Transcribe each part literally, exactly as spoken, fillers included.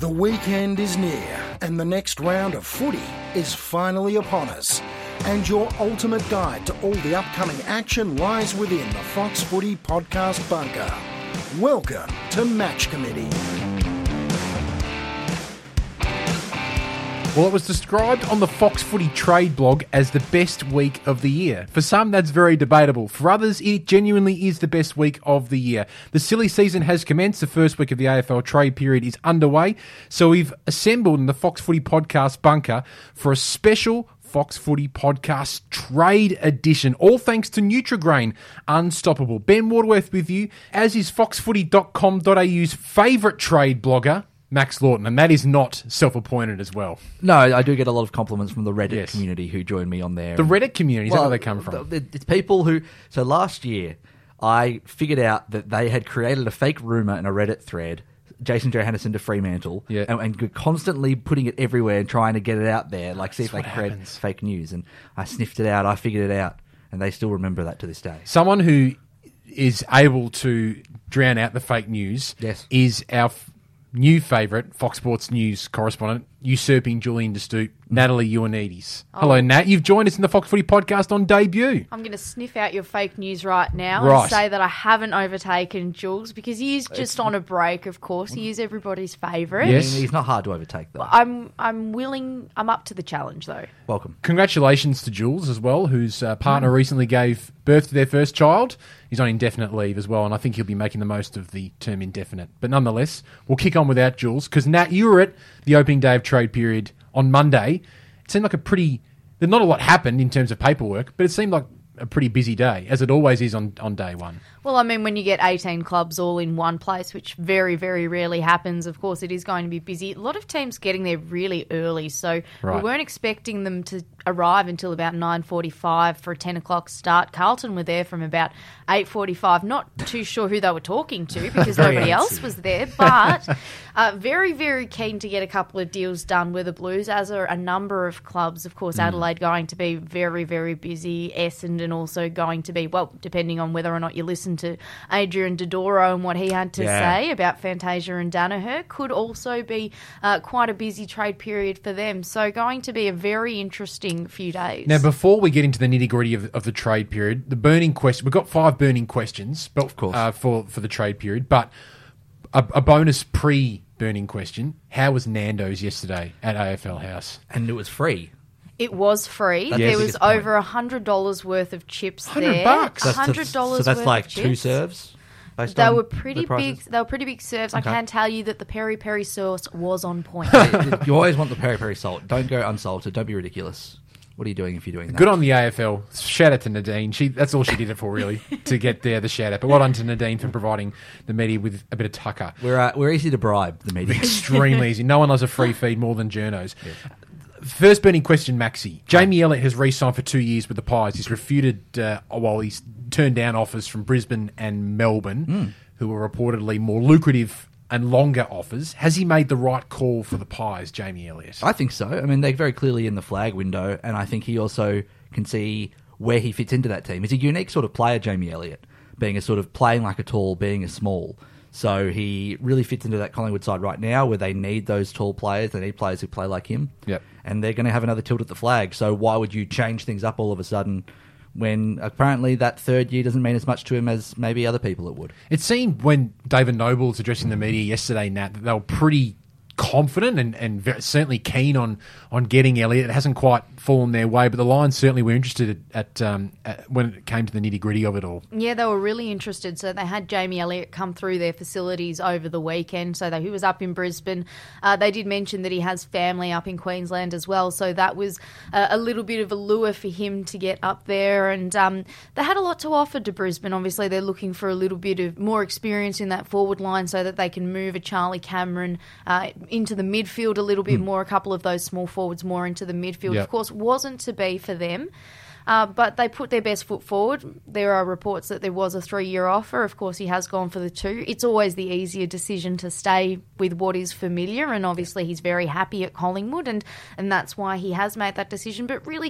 The weekend is near and the next round of footy is finally upon us. And your ultimate guide to all the upcoming action lies within the Fox Footy Podcast bunker. Welcome to Match Committee. Well, it was described on the Fox Footy Trade blog as the best week of the year. For some, that's very debatable. For others, it genuinely is the best week of the year. The silly season has commenced. The first week of the A F L trade period is underway. So we've assembled in the Fox Footy Podcast bunker for a special Fox Footy Podcast Trade Edition, all thanks to Nutrigrain Unstoppable. Ben Waterworth with you, as is fox footy dot com dot a u's favourite trade blogger, Max Lawton, and that is not self-appointed as well. No, I do get a lot of compliments from the Reddit Yes. community who join me on there. The Reddit community, is Well, that where they come from? th- It's people who... So last year, I figured out that they had created a fake rumour in a Reddit thread, Jason Johannisen to Fremantle, Yeah. and, and were constantly putting it everywhere and trying to get it out there, like see if That's they what could create happens. fake news. And I sniffed it out, I figured it out, and they still remember that to this day. Someone who is able to drown out the fake news Yes. is our f- new favourite Fox Sports News correspondent, usurping Julian DeStoop, Natalie Ioannidis. Oh. Hello, Nat. You've joined us in the Fox Footy Podcast on debut. I'm going to sniff out your fake news right now Right. and say that I haven't overtaken Jules because he is just on a break, of course. He is everybody's favourite. Yes. I mean, he's not hard to overtake, though. I'm I'm willing, I'm up to the challenge, though. Welcome. Congratulations to Jules as well, whose uh, partner Mm. recently gave birth to their first child. He's on indefinite leave as well, and I think he'll be making the most of the term indefinite. But nonetheless, we'll kick on without Jules, because Nat, you were at the opening day of trade period on Monday. It seemed like a pretty... Not a lot happened in terms of paperwork, but it seemed like a pretty busy day, as it always is on, on day one. Well, I mean, when you get eighteen clubs all in one place, which very, very rarely happens, of course, it is going to be busy. A lot of teams getting there really early, so Right. we weren't expecting them to arrive until about nine forty-five for a ten o'clock start. Carlton were there from about eight forty-five. Not too sure who they were talking to because Very nobody antsy. else was there, but uh, very, very keen to get a couple of deals done with the Blues, as are a number of clubs. Of course, Adelaide going to be very, very busy. Essendon also going to be, well, depending on whether or not you listen to Adrian Dodoro and what he had to Yeah. say about Fantasia and Danaher, could also be uh, quite a busy trade period for them. So going to be a very interesting few days. Now, before we get into the nitty-gritty of, of the trade period, the burning question... We've got five burning questions but, of course. Uh, for, for the trade period, but a, a bonus pre-burning question. How was Nando's yesterday at A F L House? And it was free. It was free. That's there the was biggest point. over one hundred dollars worth of chips one hundred there. bucks? one That's- hundred dollars So that's worth like of two chips. serves? Based They on were the pretty prices? big. They were pretty big serves. Okay. I can tell you that the peri peri sauce was on point. You always want the peri peri salt. Don't go unsalted. Don't be ridiculous. What are you doing if you're doing that? Good on the A F L. Shout out to Nadine. She That's all she did it for, really, to get there, the shout out. But well done to Nadine for providing the media with a bit of tucker. We're uh, we're easy to bribe, the media. Extremely easy. No one loves a free feed more than journos. First burning question, Maxi. Jamie Elliott has re-signed for two years with the Pies. He's refuted, uh, while he's turned down offers from Brisbane and Melbourne, Mm. who were reportedly more lucrative and longer offers. Has he made the right call for the Pies, Jamie Elliott? I think so. I mean, they're very clearly in the flag window, and I think he also can see where he fits into that team. He's a unique sort of player, Jamie Elliott, being a sort of playing like a tall, being a small. So he really fits into that Collingwood side right now where they need those tall players. They need players who play like him. Yep. And they're going to have another tilt at the flag. So why would you change things up all of a sudden when apparently that third year doesn't mean as much to him as maybe other people it would? It seemed when David Noble was addressing the media yesterday, Nat, that they were pretty confident and, and very, certainly keen on, on getting Elliott. It hasn't quite fallen their way, but the Lions certainly were interested at, um, at when it came to the nitty-gritty of it all. Yeah, they were really interested. So they had Jamie Elliott come through their facilities over the weekend. So they, he was up in Brisbane. Uh, they did mention that he has family up in Queensland as well. So that was a, a little bit of a lure for him to get up there. And um, they had a lot to offer to Brisbane. Obviously, they're looking for a little bit of more experience in that forward line so that they can move a Charlie Cameron uh, into the midfield a little bit more, a couple of those small forwards more into the midfield. Yep. Of course, wasn't to be for them. Uh, but they put their best foot forward. There are reports that there was a three-year offer. Of course, he has gone for the two. It's always the easier decision to stay with what is familiar, and obviously he's very happy at Collingwood, and, and that's why he has made that decision. But really,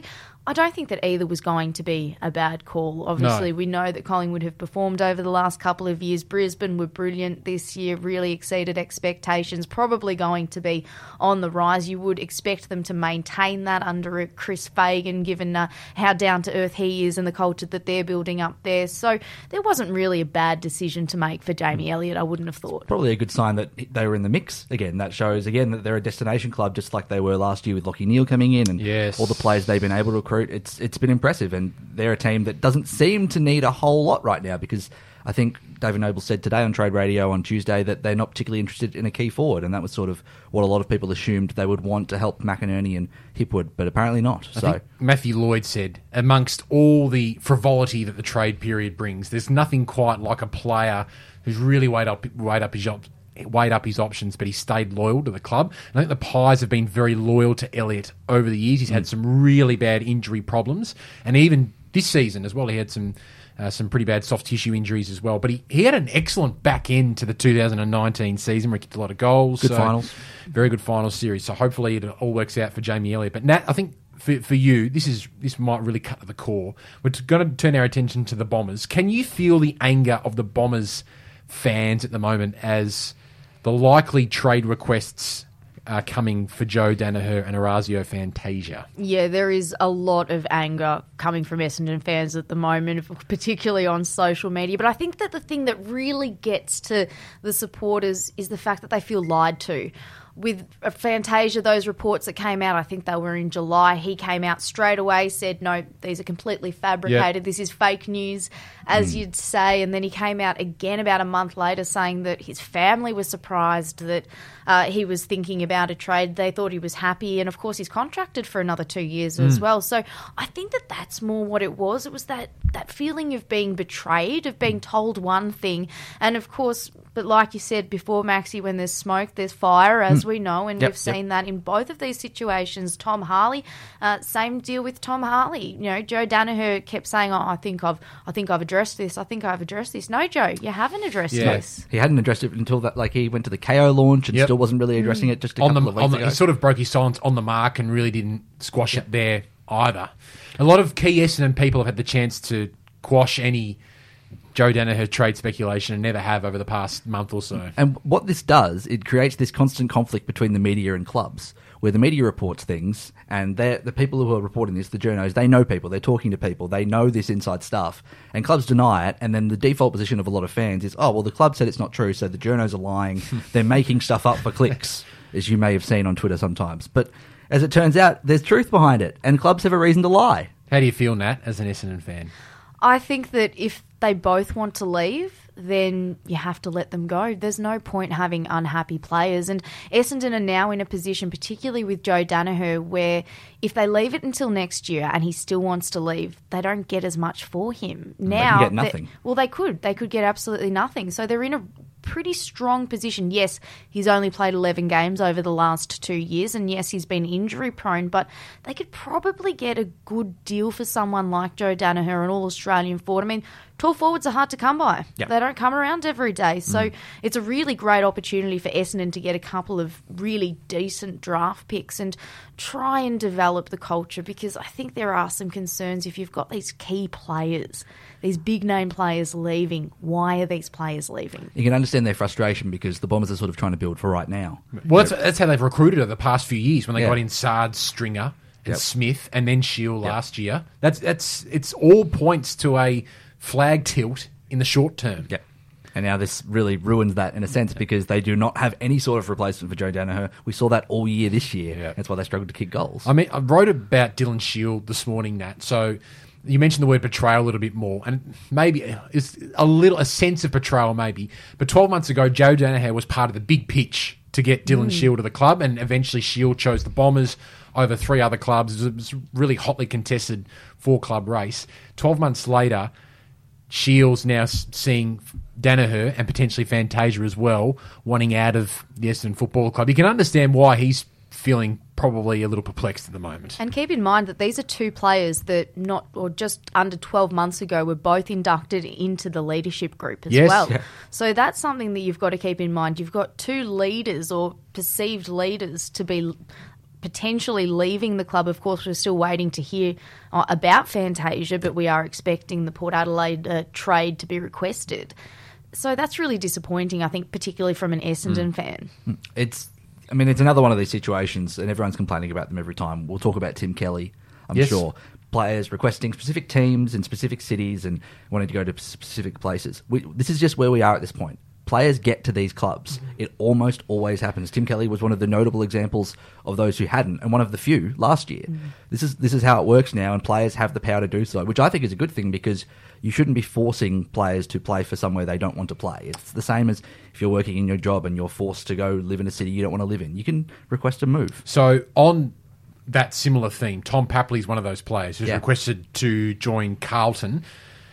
I don't think that either was going to be a bad call. Obviously, No. we know that Collingwood have performed over the last couple of years. Brisbane were brilliant this year, really exceeded expectations, probably going to be on the rise. You would expect them to maintain that under Chris Fagan, given uh, how down-to-earth he is and the culture that they're building up there. So there wasn't really a bad decision to make for Jamie Elliott, I wouldn't have thought. Probably a good sign that they were in the mix again. That shows, again, that they're a destination club, just like they were last year with Lachie Neale coming in and Yes. all the players they've been able to recruit. It's It's been impressive, and they're a team that doesn't seem to need a whole lot right now, because I think David Noble said today on Trade Radio on Tuesday that they're not particularly interested in a key forward, and that was sort of what a lot of people assumed they would want to help McInerney and Hipwood, but apparently not. I so think Matthew Lloyd said, amongst all the frivolity that the trade period brings, there's nothing quite like a player who's really weighed up, weighed up his op- weighed up his options, but he stayed loyal to the club. And I think the Pies have been very loyal to Elliott over the years. He's had some really bad injury problems, and even this season as well, he had some uh, some pretty bad soft tissue injuries as well. But he, he had an excellent back end to the two thousand nineteen season where he kicked a lot of goals. Good so finals. Very good finals series. So hopefully it all works out for Jamie Elliott. But Nat, I think for, for you, this is this might really cut to the core. We're going to turn our attention to the Bombers. Can you feel the anger of the Bombers fans at the moment as the likely trade requests are coming for Joe Daniher and Orazio Fantasia? Yeah, there is a lot of anger coming from Essendon fans at the moment, particularly on social media. But I think that the thing that really gets to the supporters is the fact that they feel lied to. With Fantasia, those reports that came out, I think they were in July, he came out straight away, said, no, these are completely fabricated. Yep. This is fake news, as mm. you'd say. And then he came out again about a month later saying that his family was surprised that uh, he was thinking about a trade. They thought he was happy. And, of course, he's contracted for another two years mm. as well. So I think that that's more what it was. It was that, that feeling of being betrayed, of being told one thing. And, of course, but like you said before, Maxie, when there's smoke, there's fire, as mm. we know, and yep, we've seen yep. that in both of these situations. Tom Harley, uh, same deal with Tom Harley. You know, Joe Daniher kept saying, "Oh, I think I've, I think I've addressed this. I think I've addressed this." No, Joe, you haven't addressed yeah. this. He hadn't addressed it until that, like he went to the K O launch and yep. still wasn't really addressing mm. it. Just a on couple the, of weeks on the, ago. He sort of broke his silence on the mark and really didn't squash yep. it there either. A lot of key Essendon people have had the chance to quash any Joe Daniher trade speculation and never have over the past month or so. And what this does, it creates this constant conflict between the media and clubs, where the media reports things, and they're, the people who are reporting this, the journos, they know people, they're talking to people, they know this inside stuff, and clubs deny it, and then the default position of a lot of fans is, oh, well, the club said it's not true, so the journos are lying, they're making stuff up for clicks, as you may have seen on Twitter sometimes. But as it turns out, there's truth behind it, and clubs have a reason to lie. How do you feel, Nat, as an Essendon fan? I think that if they both want to leave, then you have to let them go. There's no point having unhappy players. And Essendon are now in a position, particularly with Joe Daniher, where if they leave it until next year and he still wants to leave, they don't get as much for him. Now, they can get nothing. Well, they could. They could get absolutely nothing. So they're in a pretty strong position. Yes, he's only played eleven games over the last two years, and yes, he's been injury prone, but they could probably get a good deal for someone like Joe Daniher, an all-Australian forward. I mean, tall forwards are hard to come by. Yep. They don't come around every day. So mm. it's a really great opportunity for Essendon to get a couple of really decent draft picks and try and develop the culture, because I think there are some concerns if you've got these key players, these big-name players leaving. Why are these players leaving? You can understand their frustration because the Bombers are sort of trying to build for right now. Well, that's, that's how they've recruited over the past few years when they yeah. got in Sard, Stringer, and yep. Smith, and then Shield yep. last year. That's that's it's all points to a flag tilt in the short term. Yeah. And now this really ruins that in a sense because they do not have any sort of replacement for Joe Daniher. We saw that all year this year. Yeah. That's why they struggled to kick goals. I mean, I wrote about Dylan Shield this morning, Nat. So you mentioned the word betrayal a little bit more, and maybe it's a little a sense of betrayal, maybe. But twelve months ago, Joe Daniher was part of the big pitch to get Dylan mm. Shield to the club, and eventually Shield chose the Bombers over three other clubs. It was a really hotly contested four-club race. Twelve months later, Shields now seeing Daniher and potentially Fantasia as well wanting out of the Essendon Football Club. You can understand why he's feeling probably a little perplexed at the moment. And keep in mind that these are two players that not or just under twelve months ago were both inducted into the leadership group as yes. well. Yeah. So that's something that you've got to keep in mind. You've got two leaders or perceived leaders to be potentially leaving the club. Of course, we're still waiting to hear uh, about Fantasia, but we are expecting the Port Adelaide uh, trade to be requested. So that's really disappointing, I think, particularly from an Essendon mm. fan. It's, I mean, it's another one of these situations, and everyone's complaining about them every time. We'll talk about Tim Kelly, I'm yes. sure. Players requesting specific teams in specific cities and wanting to go to specific places. We, this is just where we are at this point. Players get to these clubs. It almost always happens. Tim Kelly was one of the notable examples of those who hadn't, and one of the few last year. Mm. This is this is how it works now, and players have the power to do so, which I think is a good thing, because you shouldn't be forcing players to play for somewhere they don't want to play. It's the same as if you're working in your job and you're forced to go live in a city you don't want to live in. You can request a move. So on that similar theme, Tom Papley is one of those players who's yeah. requested to join Carlton.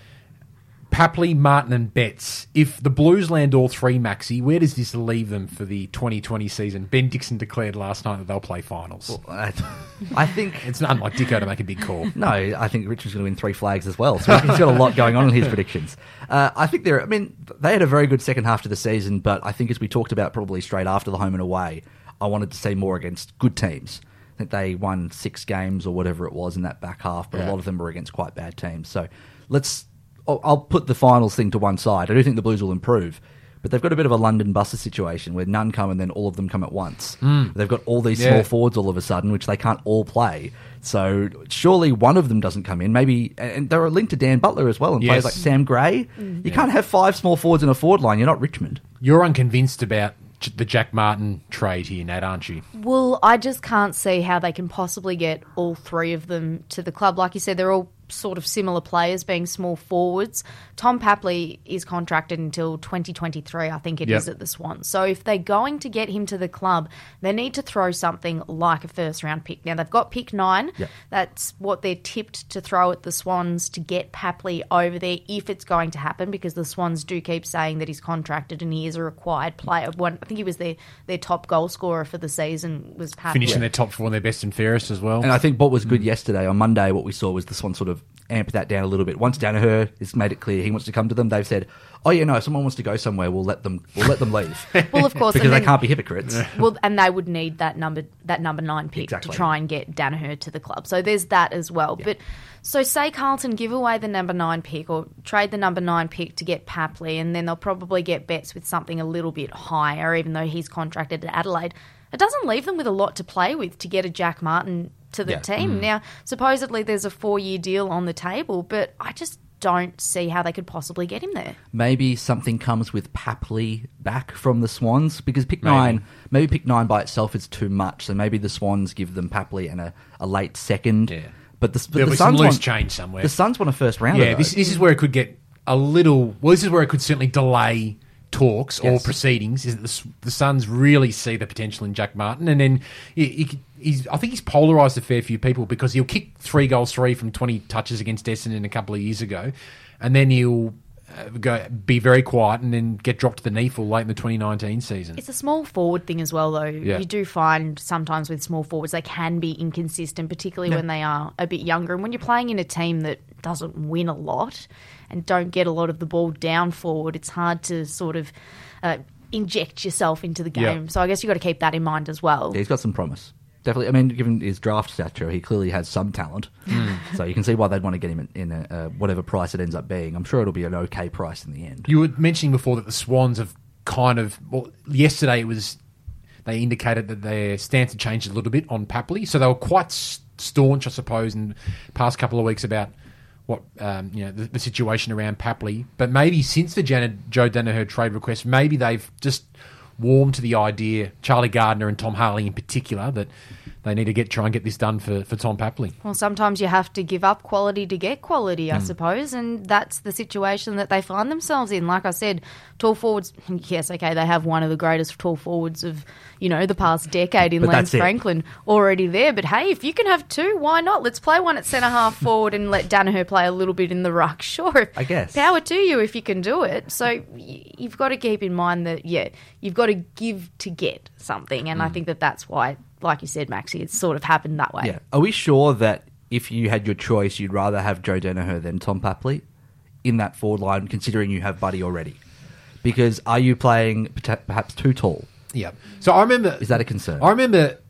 Papley, Martin and Betts. If the Blues land all three, Maxi, where does this leave them for the twenty twenty season? Ben Dixon declared last night that they'll play finals. Well, I, I think... It's not unlike Dicko to make a big call. No, I think Richard's going to win three flags as well. So he's got a lot going on in his predictions. Uh, I think they're... I mean, they had a very good second half to the season, but I think as we talked about probably straight after the home and away, I wanted to see more against good teams. I think they won six games or whatever it was in that back half, but yeah. a lot of them were against quite bad teams. So let's... I'll put the finals thing to one side. I do think the Blues will improve, but they've got a bit of a London Buster situation where none come and then all of them come at once. Mm. They've got all these yeah. small forwards all of a sudden, which they can't all play. So surely one of them doesn't come in. Maybe, and they're linked to Dan Butler as well, and yes. players like Sam Gray. Mm. You yeah. can't have five small forwards in a forward line. You're not Richmond. You're unconvinced about the Jack Martin trade here, Nat, aren't you? Well, I just can't see how they can possibly get all three of them to the club. Like you said, they're all sort of similar players, being small forwards. Tom Papley is contracted until twenty twenty-three, I think it yep. is, at the Swans. So if they're going to get him to the club, they need to throw something like a first-round pick. Now, they've got pick nine. Yep. That's what they're tipped to throw at the Swans to get Papley over there, if it's going to happen, because the Swans do keep saying that he's contracted and he is a required player. One, I think he was their, their top goal scorer for the season, was Papley. Finishing their top four and their best and fairest as well. And I think what was good mm. yesterday, on Monday, what we saw was the Swans sort of amp that down a little bit. Once Danaher has made it clear he wants to come to them, they've said, oh, yeah, no, if someone wants to go somewhere, we'll let them we'll let them leave. Well, of course. Because then, they can't be hypocrites. Well, and they would need that number that number nine pick exactly. to try and get Danaher to the club. So there's that as well. Yeah. But so say Carlton give away the number nine pick or trade the number nine pick to get Papley, and then they'll probably get Betts with something a little bit higher, even though he's contracted at Adelaide. It doesn't leave them with a lot to play with to get a Jack Martin to the yeah. team. Mm. Now, supposedly there's a four-year deal on the table, but I just don't see how they could possibly get him there. Maybe something comes with Papley back from the Swans, because pick maybe. nine, maybe pick nine by itself is too much, so maybe the Swans give them Papley and a, a late second. Yeah. But the, but There'll the be Suns some loose want, change somewhere. The Suns want a first rounder. Yeah, this, this is where it could get a little... Well, this is where it could certainly delay talks yes. or proceedings, is that the, the Suns really see the potential in Jack Martin, and then he, he, he's I think he's polarised a fair few people, because he'll kick three goals three from twenty touches against Essendon a couple of years ago, and then he'll uh, go be very quiet and then get dropped to the knee full late in the twenty nineteen season. It's a small forward thing as well, though. Yeah. You do find sometimes with small forwards they can be inconsistent, particularly yeah. when they are a bit younger, and when you're playing in a team that doesn't win a lot and don't get a lot of the ball down forward, it's hard to sort of uh, inject yourself into the game. Yep. So I guess you've got to keep that in mind as well. Yeah, he's got some promise. Definitely. I mean, given his draft stature, he clearly has some talent. Mm. So you can see why they'd want to get him in, in a, uh, whatever price it ends up being. I'm sure it'll be an okay price in the end. You were mentioning before that the Swans have kind of... Well, yesterday it was... They indicated that their stance had changed a little bit on Papley. So they were quite staunch, I suppose, in the past couple of weeks about... what um, you know the, the situation around Papley, but maybe since the Janet, Joe Danaher trade request, maybe they've just warmed to the idea, Charlie Gardner and Tom Harley in particular, that they need to get try and get this done for, for Tom Papley. Well, sometimes you have to give up quality to get quality, I Mm. suppose, and that's the situation that they find themselves in. Like I said, tall forwards, yes, okay, they have one of the greatest tall forwards of, you know, the past decade in But Lance that's it. Franklin already there. But hey, if you can have two, why not? Let's play one at centre-half forward and let Danaher play a little bit in the ruck. Sure, I guess. Power to you if you can do it. So y- you've got to keep in mind that, yeah, you've got to give to get something, and mm. I think that that's why, like you said, Maxie, it's sort of happened that way. Yeah. Are we sure that if you had your choice, you'd rather have Joe Danaher than Tom Papley in that forward line, considering you have Buddy already? Because are you playing perhaps too tall? Yeah. So I remember... Is that a concern? I remember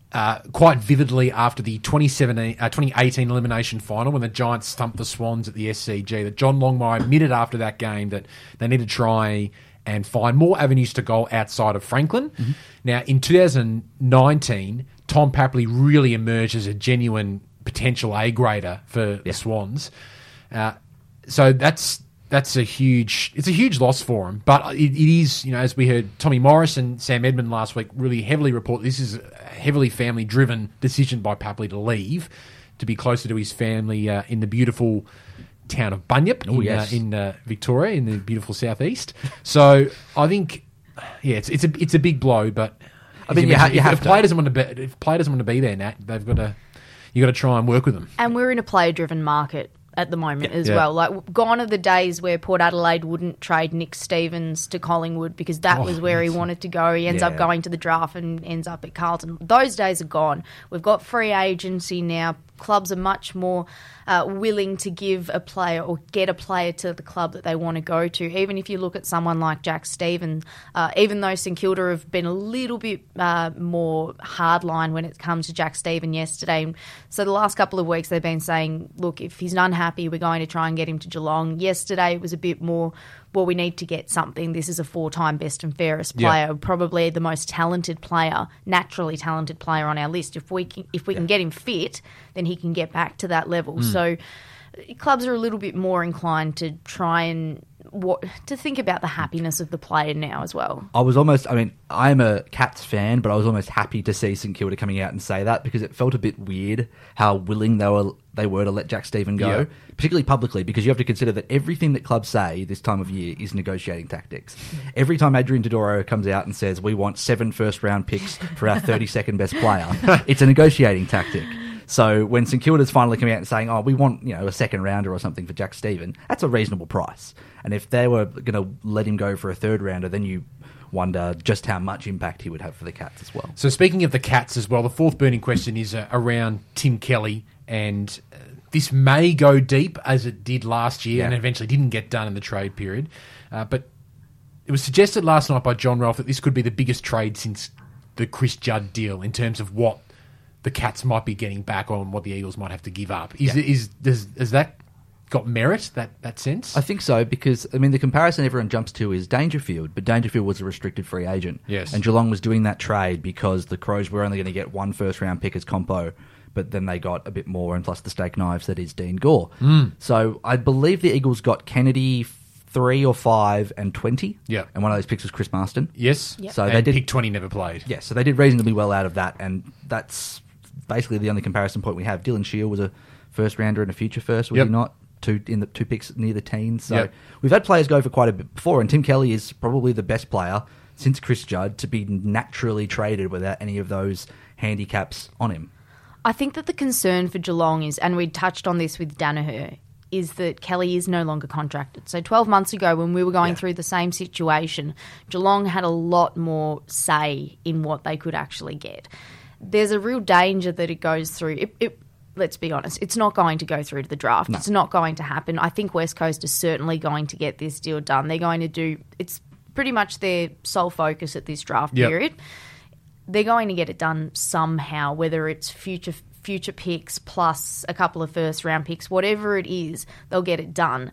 uh, quite vividly after the twenty seventeen, uh, twenty eighteen elimination final when the Giants stumped the Swans at the S C G, that John Longmire admitted after that game that they need to try and find more avenues to goal outside of Franklin. Mm-hmm. Now, in two thousand nineteen, Tom Papley really emerged as a genuine potential A-grader for yeah. the Swans. Uh, so that's that's a huge it's a huge loss for him. But it, it is, you know, as we heard Tommy Morris and Sam Edmund last week really heavily report, this is a heavily family-driven decision by Papley to leave, to be closer to his family uh, in the beautiful town of Bunyip oh, in, yes. uh, in uh, Victoria, in the beautiful southeast. So I think, yeah, it's it's a it's a big blow. But I mean, you, ha- you if, have if to. player doesn't want to be, if player doesn't want to be there, Nat, they've got to you got to try and work with them. And we're in a player-driven market at the moment yeah. as yeah. well. Like, gone are the days where Port Adelaide wouldn't trade Nick Stevens to Collingwood because that Oh, was where he wanted to go. He ends yeah. up going to the draft and ends up at Carlton. Those days are gone. We've got free agency now. Clubs are much more uh, willing to give a player or get a player to the club that they want to go to. Even if you look at someone like Jack Stevens, uh, even though St Kilda have been a little bit uh, more hardline when it comes to Jack Stevens yesterday. So the last couple of weeks they've been saying, look, if he's unhappy, we're going to try and get him to Geelong. Yesterday it was a bit more, well, we need to get something. This is a four-time best and fairest player, yeah. probably the most talented player, naturally talented player on our list. If we can, if we yeah. can get him fit, then he can get back to that level. Mm. So clubs are a little bit more inclined to try and what to think about the happiness of the player now as well. I was almost, I mean, I'm a Cats fan, but I was almost happy to see St Kilda coming out and say that because it felt a bit weird how willing they were they were to let Jack Stevens go, yeah. particularly publicly, because you have to consider that everything that clubs say this time of year is negotiating tactics. Every time Adrian Dodoro comes out and says, we want seven first-round picks for our thirty-second best player, it's a negotiating tactic. So when St Kilda's finally coming out and saying, oh, we want, you know, a second rounder or something for Jack Stevens, that's a reasonable price. And if they were going to let him go for a third rounder, then you wonder just how much impact he would have for the Cats as well. So speaking of the Cats as well, the fourth burning question is uh, around Tim Kelly, and uh, this may go deep as it did last year yeah. and eventually didn't get done in the trade period. Uh, but it was suggested last night by John Ralph that this could be the biggest trade since the Chris Judd deal in terms of what the Cats might be getting back on, what the Eagles might have to give up. Is yeah. is does, has that got merit, that, that sense? I think so, because, I mean, the comparison everyone jumps to is Dangerfield, but Dangerfield was a restricted free agent. Yes. And Geelong was doing that trade because the Crows were only going to get one first-round pick as compo, but then they got a bit more, and plus the steak knives that is Dean Gore. Mm. So I believe the Eagles got Kennedy three or five and twenty. Yeah. And one of those picks was Chris Marston. Yes. Yep. So and they did pick twenty never played. Yeah, so they did reasonably well out of that, and that's basically the only comparison point we have. Dylan Shield was a first rounder and a future first, was yep. he not? Two in the two picks near the teens. So yep. we've had players go for quite a bit before, and Tim Kelly is probably the best player since Chris Judd to be naturally traded without any of those handicaps on him. I think that the concern for Geelong is, and we touched on this with Danaher, is that Kelly is no longer contracted. So twelve months ago when we were going yeah. through the same situation, Geelong had a lot more say in what they could actually get. There's a real danger that it goes through. It, it, let's be honest, it's not going to go through to the draft. No. It's not going to happen. I think West Coast is certainly going to get this deal done. They're going to do, it's pretty much their sole focus at this draft yep. period. They're going to get it done somehow, whether it's future future picks plus a couple of first round picks, whatever it is, they'll get it done.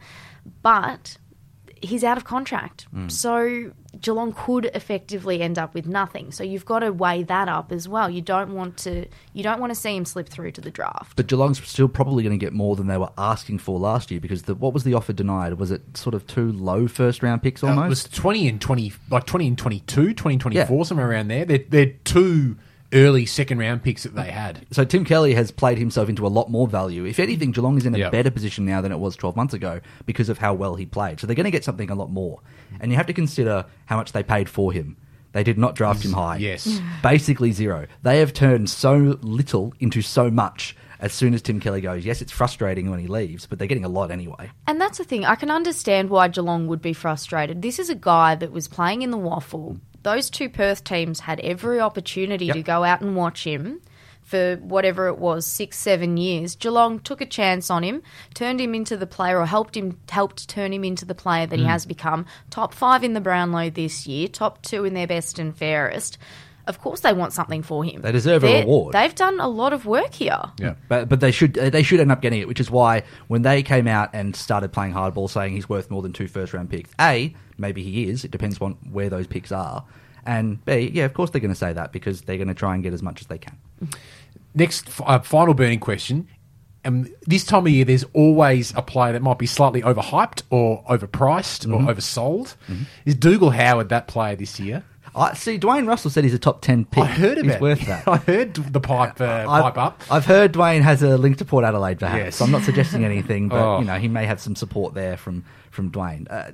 But he's out of contract. Mm. So Geelong could effectively end up with nothing. So you've got to weigh that up as well. You don't want to you don't want to see him slip through to the draft. But Geelong's still probably going to get more than they were asking for last year, because the, what was the offer denied? Was it sort of two low first round picks almost? Uh, it was twenty and twenty, like twenty and twenty-two, twenty and twenty-four, yeah. somewhere around there. They're, they're two early second round picks that they had. So Tim Kelly has played himself into a lot more value. If anything, Geelong is in a yep. better position now than it was twelve months ago because of how well he played. So they're going to get something a lot more. And you have to consider how much they paid for him. They did not draft him high. Yes. Basically zero. They have turned so little into so much as soon as Tim Kelly goes. Yes, it's frustrating when he leaves, but they're getting a lot anyway. And that's the thing. I can understand why Geelong would be frustrated. This is a guy that was playing in the Waffle. Those two Perth teams had every opportunity yep. to go out and watch him for whatever it was, six, seven years. Geelong took a chance on him, turned him into the player, or helped him, helped turn him into the player that mm. he has become. Top five in the Brownlow this year, top two in their best and fairest. of course they want something for him. They deserve a They're- reward. They've done a lot of work here. Yeah. But but they should they should end up getting it, which is why when they came out and started playing hardball, saying he's worth more than two first round picks. A, maybe he is. It depends on where those picks are. And B, yeah, of course they're going to say that because they're going to try and get as much as they can. Next, uh, final burning question. Um, this time of year, there's always a player that might be slightly overhyped or overpriced Mm-hmm. or oversold. Mm-hmm. Is Dougal Howard that player this year? I see. Dwayne Russell said he's a top ten pick. I heard about He's worth that. I heard the pipe uh, I've, pipe up. I've heard Dwayne has a link to Port Adelaide, perhaps. Yes. So I'm not suggesting anything, but Oh. you know he may have some support there from from Dwayne. Uh,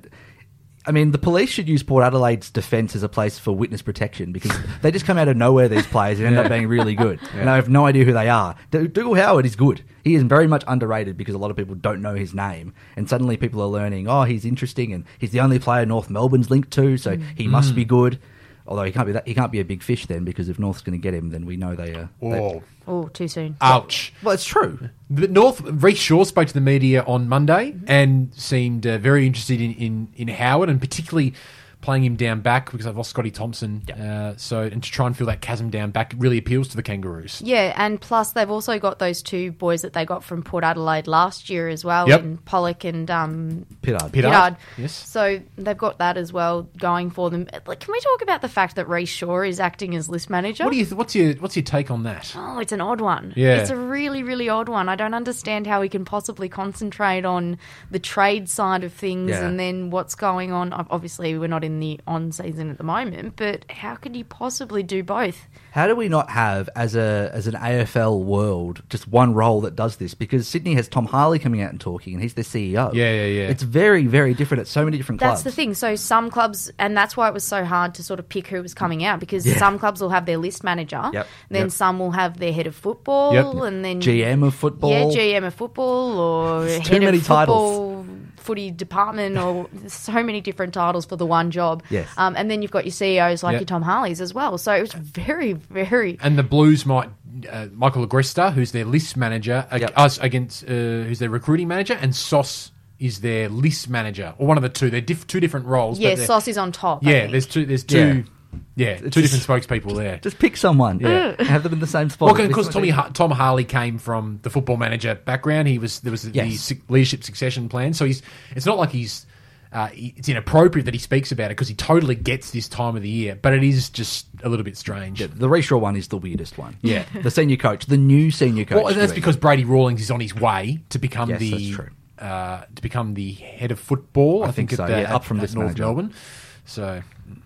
I mean, the police should use Port Adelaide's defence as a place for witness protection because they just come out of nowhere, these players, and end up being really good. And I have no idea who they are. D- Dougal Howard is good. He is very much underrated because a lot of people don't know his name. And suddenly people are learning, oh, he's interesting and he's the only player North Melbourne's linked to, so he must be good. Although he can't be that, he can't be a big fish then because if North's going to get him, then we know they are. they- Oh, Oh, too soon. ouch. well, it's true. The North, Reece Shaw spoke to the media on Monday and seemed uh, very interested in, in, in Howard and particularly playing him down back because I've lost Scotty Thompson. Uh, so and to try and fill that chasm down back really appeals to the Kangaroos. Yeah, and plus they've also got those two boys that they got from Port Adelaide last year as well, Yep. in Pollock and um, Pittard. Pittard. Pittard. Yes. So they've got that as well going for them. Like, can we talk about the fact that Reece Shaw is acting as list manager? What do you? Th- what's your What's your take on that? Oh, it's an odd one. Yeah. It's a really, really odd one. I don't understand how he can possibly concentrate on the trade side of things Yeah. and then what's going on. Ob- Obviously, we're not in the on-season at the moment, but how could he possibly do both? How do we not have, as a as an A F L world, just one role that does this? Because Sydney has Tom Harley coming out and talking, and he's the C E O. Yeah, yeah, yeah. It's very, very different at so many different That's clubs. the thing. So some clubs, and that's why it was so hard to sort of pick who was coming out, because Yeah. some clubs will have their list manager, Yep. then Yep. some will have their head of football, Yep. and then G M of football. Yeah, G M of football, or It's head too many of football, footy department, or so many different titles for the one job. Yes. Um, and then you've got your C E Os like Yep. your Tom Harleys as well. So it was very, very. And the Blues might uh, Michael Agresta, who's their list manager, ag- Yep. us against uh, who's their recruiting manager, and Sauce is their list manager, or one of the two. They're diff- two different roles. Yeah, but they're- Sauce is on top. I Yeah, think. there's two. There's two. Yeah, two It's different just- spokespeople there. Just pick someone. Yeah. And have them in the same spot. Well, This because is Tommy what ha- Tom Harley came from the football manager background. He was there was the Yes. su- leadership succession plan. So he's it's not like he's uh, he- it's inappropriate that he speaks about it because he totally gets this time of the year. But it is just a little bit strange. they- the Reece Shaw one is the weirdest one. Yeah. The senior coach, the new senior coach. Well, and that's doing because it. Brady Rawlings is on his way to become Yes, the that's true. Uh, to become the head of football. I, I think at so, the- yeah, at- up from at this North manager. Melbourne. So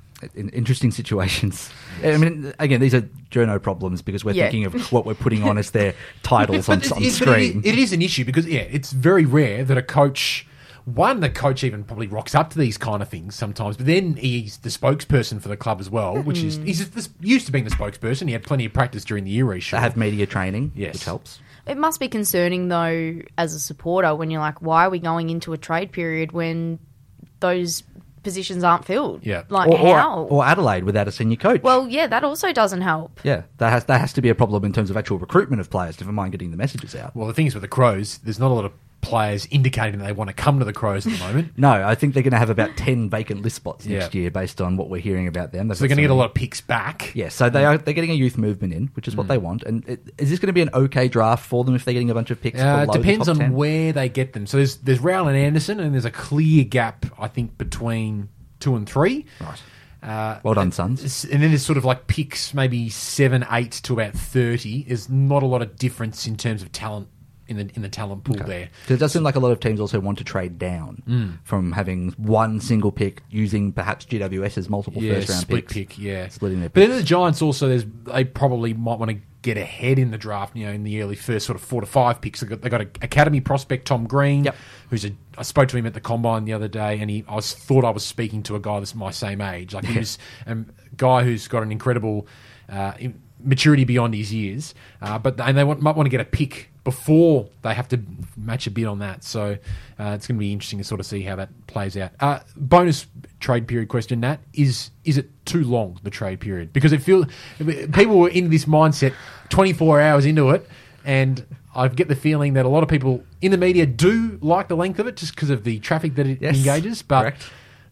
in interesting situations. I mean, again, these are journo problems because we're Yeah. thinking of what we're putting on as their titles on, But on it- it- but it- screen. it is an issue because yeah, it's very rare that a coach. One, the coach even probably rocks up to these kind of things sometimes, but then he's the spokesperson for the club as well, which is he's just used to being the spokesperson. He had plenty of practice during the year. They Sure. have media training, Yes. which helps. It must be concerning, though, as a supporter, when you're like, why are we going into a trade period when those positions aren't filled? Yeah. Like, Or, or, how? or Adelaide without a senior coach. well, yeah, that also doesn't help. yeah, that has that has to be a problem in terms of actual recruitment of players. Never mind getting the messages out. Well, the thing is with the Crows, there's not a lot of players indicating that they want to come to the Crows at the moment. No, I think they're going to have about ten vacant list spots next Yeah. year based on what we're hearing about them. So they're going to get a lot of picks back. Yeah, so they are they're getting a youth movement in, which is what they want. And it, is this going to be an okay draft for them if they're getting a bunch of picks? Uh, it below the depends top on ten? where they get them. So there's there's Rowell and Anderson, and there's a clear gap, I think, between two and three. Right. Uh, Well done, and- Suns. And then there's sort of like picks, maybe seven, eight to about thirty. There's not a lot of difference in terms of talent in the in the talent pool there. 'Cause it does seem like a lot of teams also want to trade down Mm. from having one single pick, using perhaps G W S as multiple Yeah, first round split picks. pick, yeah. Splitting their But then picks. the Giants also, there's they probably might want to get ahead in the draft. You know, in the early first sort of four to five picks, they got, they got an academy prospect Tom Green, Yep. who's a. I spoke to him at the combine the other day, and he I was thought I was speaking to a guy that's my same age. Like he was um, a guy who's got an incredible uh, maturity beyond his years, uh, but and they want, might want to get a pick before they have to match a bid on that. So uh, it's going to be interesting to sort of see how that plays out. Uh, bonus trade period question, Nat, is is it too long, the trade period? Because it feels people were in this mindset twenty-four hours into it, and I get the feeling that a lot of people in the media do like the length of it just because of the traffic that it Yes, engages, but correct.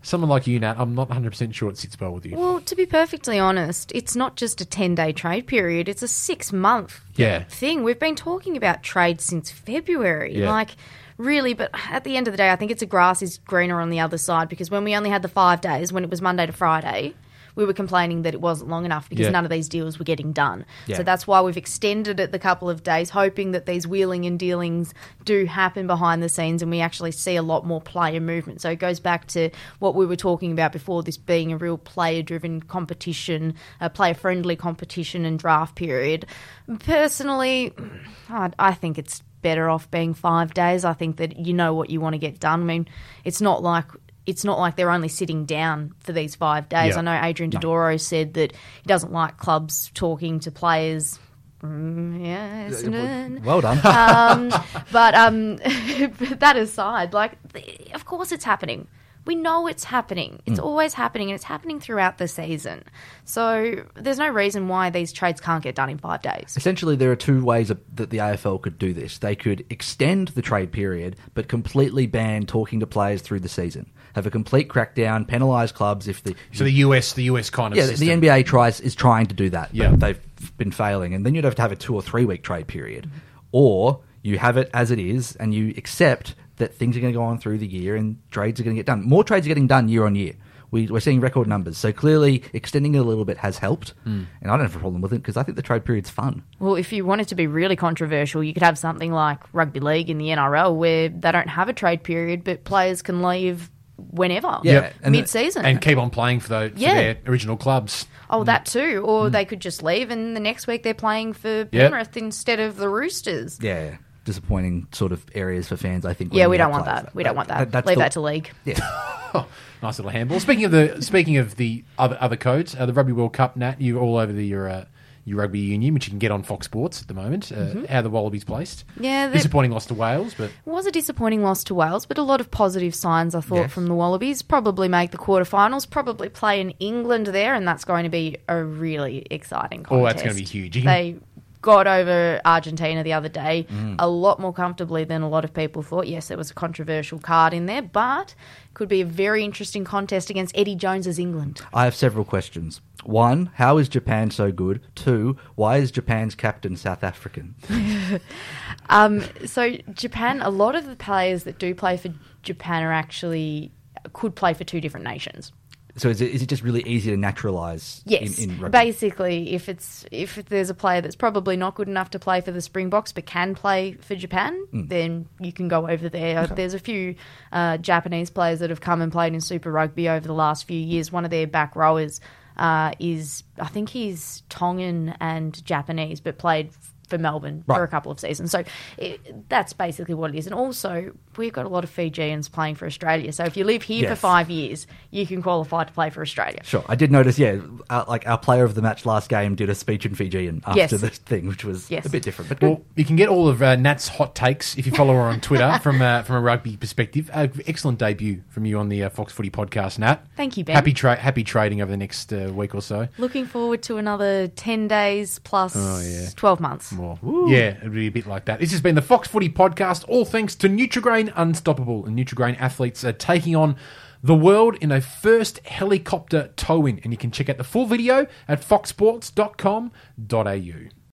Someone like you, Nat, I'm not one hundred percent sure it sits well with you. Well, to be perfectly honest, it's not just a ten-day trade period. It's a six-month Yeah. thing. We've been talking about trade since February. Yeah. Like, really, but at the end of the day, I think it's a grass is greener on the other side, because when we only had the five days, when it was Monday to Friday, we were complaining that it wasn't long enough because Yeah. none of these deals were getting done. Yeah. So that's why we've extended it the couple of days, hoping that these wheeling and dealings do happen behind the scenes and we actually see a lot more player movement. So it goes back to what we were talking about before, this being a real player-driven competition, a player-friendly competition and draft period. Personally, I, I think it's better off being five days. I think that you know what you want to get done. I mean, it's not like it's not like they're only sitting down for these five days. Yeah. I know Adrian Dodoro said that he doesn't like clubs talking to players. Mm, yes, no. Well done. um, but um, that aside, like, of course it's happening. We know it's happening. It's always happening, and it's happening throughout the season. So there's no reason why these trades can't get done in five days. Essentially, there are two ways that the A F L could do this. They could extend the trade period, but completely ban talking to players through the season. Have a complete crackdown, penalise clubs if the So the U S, the U S kind of yeah system. the N B A tries is trying to do that. Yeah. But they've been failing, and then you'd have to have a two or three week trade period, or you have it as it is, and you accept that things are going to go on through the year and trades are going to get done. More trades are getting done year on year. We, we're seeing record numbers. So clearly extending it a little bit has helped. Mm. And I don't have a problem with it because I think the trade period's fun. Well, if you wanted to be really controversial, you could have something like rugby league in the N R L where they don't have a trade period, but players can leave whenever, Yeah, and the- mid-season. and keep on playing for, the, for Yeah. their original clubs. Oh, that too. Or they could just leave and the next week they're playing for Penrith instead of the Roosters. Yeah. Disappointing sort of areas for fans, I think. Yeah, when we you don't have want players. that. We don't want that. that's Leave the- that to league. Yeah. Oh, nice little handball. Speaking of the speaking of the other other codes, uh, the Rugby World Cup, Nat, you're all over the your uh, your rugby union, which you can get on Fox Sports at the moment. Uh, Mm-hmm. How the Wallabies placed? Yeah, they- disappointing loss to Wales, but It was a disappointing loss to Wales, but a lot of positive signs, I thought, Yes. from the Wallabies. Probably make the quarterfinals, probably play in England there, and that's going to be a really exciting contest. Oh, that's going to be huge. You can- They got over Argentina the other day Mm. a lot more comfortably than a lot of people thought. Yes, there was a controversial card in there, but could be a very interesting contest against Eddie Jones's England. I have several questions. One, how is Japan so good? Two, why is Japan's captain South African? Um, so Japan, a lot of the players that do play for Japan are actually could play for two different nations. So is it, is it just really easy to naturalise Yes, in, in rugby? basically, if it's if there's a player that's probably not good enough to play for the Springboks but can play for Japan, Mm. then you can go over there. There's a few uh, Japanese players that have come and played in Super Rugby over the last few years. One of their back rowers uh, is, I think he's Tongan and Japanese, but played for Melbourne Right. for a couple of seasons. So it, that's basically what it is. And also, we've got a lot of Fijians playing for Australia. So if you live here for Yes. five years, you can qualify to play for Australia. Sure, I did notice. Yeah, our, like our player of the match last game did a speech in Fijian after Yes. the thing, which was Yes. a bit different. But good. well, you can get all of uh, Nat's hot takes if you follow her on Twitter from uh, from a rugby perspective. Uh, excellent debut from you on the uh, Fox Footy podcast, Nat. Thank you, Ben. Happy tra- happy trading over the next uh, week or so. Looking forward to another ten days plus Oh, yeah. twelve months. More. Yeah, it'll be a bit like that. This has been the Fox Footy podcast, all thanks to Nutrigrain Unstoppable. And Nutrigrain athletes are taking on the world in a first helicopter tow-in. And you can check out the full video at fox sports dot com dot a u.